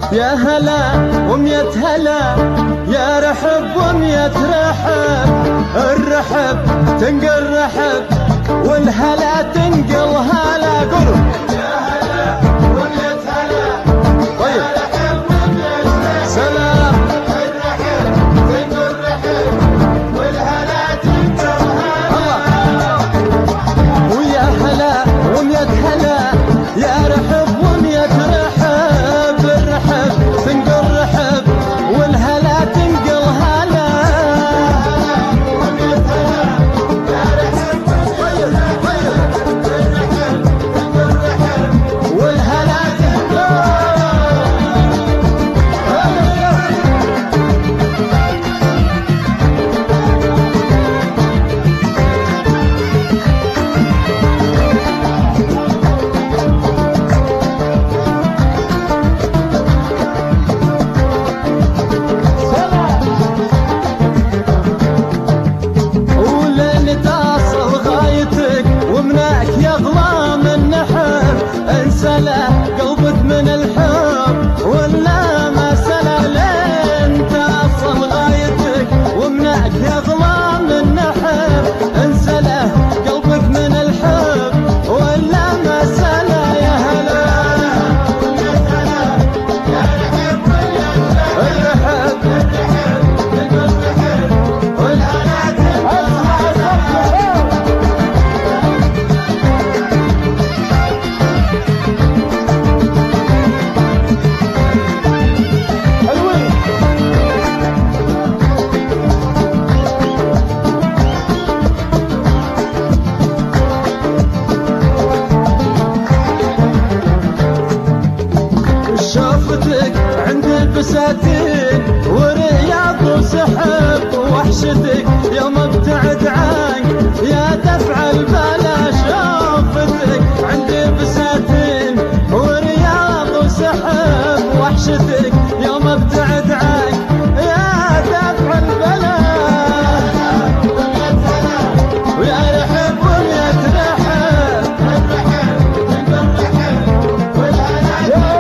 يا هلا وميت هلا، يا رحب وميت رحب، الرحب تنقل رحب والهلا تنقل هلا. قولوا يا هلا وميت هلا، يا رحب وميت رحب، سلام الرحب تنقل رحب والهلا تنقل هلا. ويا هلا وميت هلا، يا رحب وميت رحب، الرحب تنقل رحب والهلا تنقل هلا. وميت هلا، يا رحب وميت رحب، الرحب تنقل رحب والهلا تنقل. قلبك من الحب ولا ما سلا، لين تصل غايتك ومنعك يظلم النحب. انسله قلبك من الحب ولا ما سلا. يا هلا يا هلا، يا رحب الرحب، الرحب تنقل رحب والهلا تنقل. شوفتك عند البساتين ورياض وسحب، وحشتك يوم ابتعد عنك يا دفع البلا. شوفتك عند البساتين ورياض وسحب، وحشتك يوم ابتعد عنك يا دفع البلا. ويا رحب وميت رحب، الرحب تنقل رحب والهلا.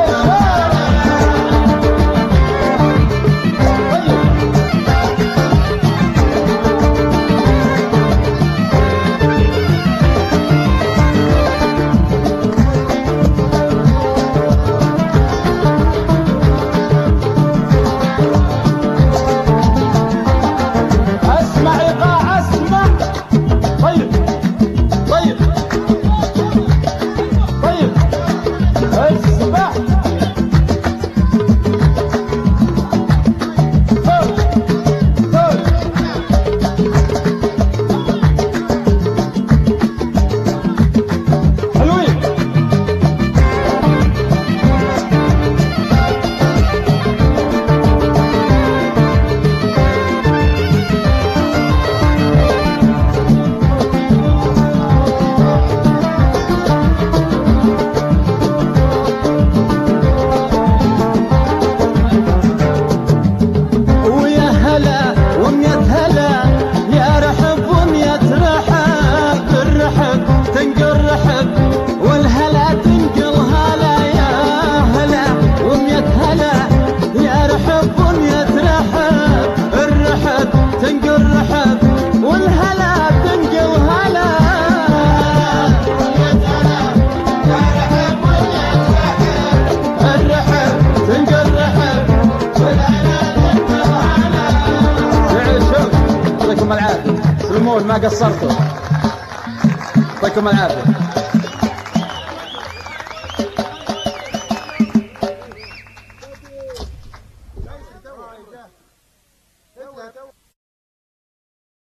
يعطيكم العافية، سلمون ما قصرتوا، يعطيكم العافية.